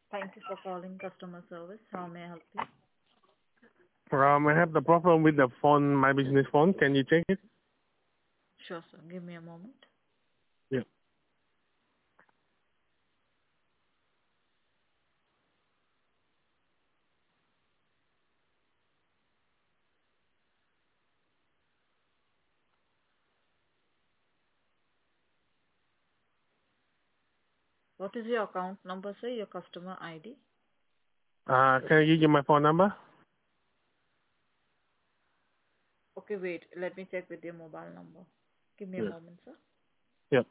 Thank you for calling customer service. How may I help you? I have the problem with the phone, my business phone. Can you check it? Sure, sir. Give me a moment. Yeah. What is your account number, sir? Your customer ID? Can I give you my phone number? Okay, wait. Let me check with your mobile number. Give me a Yeah. moment, sir. Yep.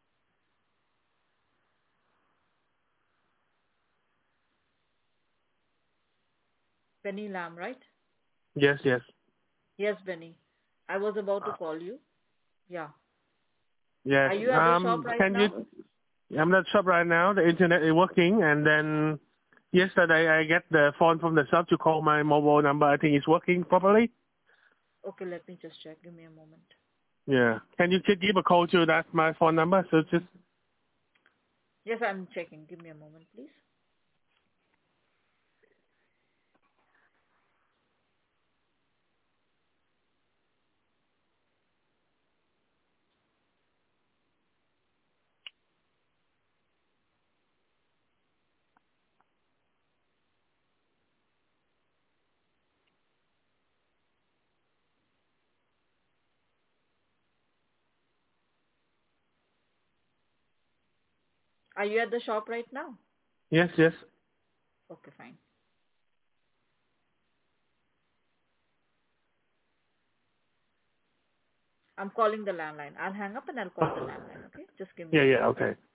Benny Lam, right? Yes, yes. Yes, Benny. I was about to Uh, call you. Yeah. yes. Are you at the shop right Can now? you? I'm not shop right now. The internet is working, and then yesterday I get the phone from the shop to call my mobile number. I think it's working properly. Okay, let me just check. Give me a moment. Yeah. Can you just give a call to that my phone number? So just Yes, I'm checking. Give me a moment, please. Are you at the shop right now? yes, yes. Okay, fine. I'm calling the landline. I'll hang up and I'll call the landline, okay? Just give me Yeah, a yeah. moment. Okay.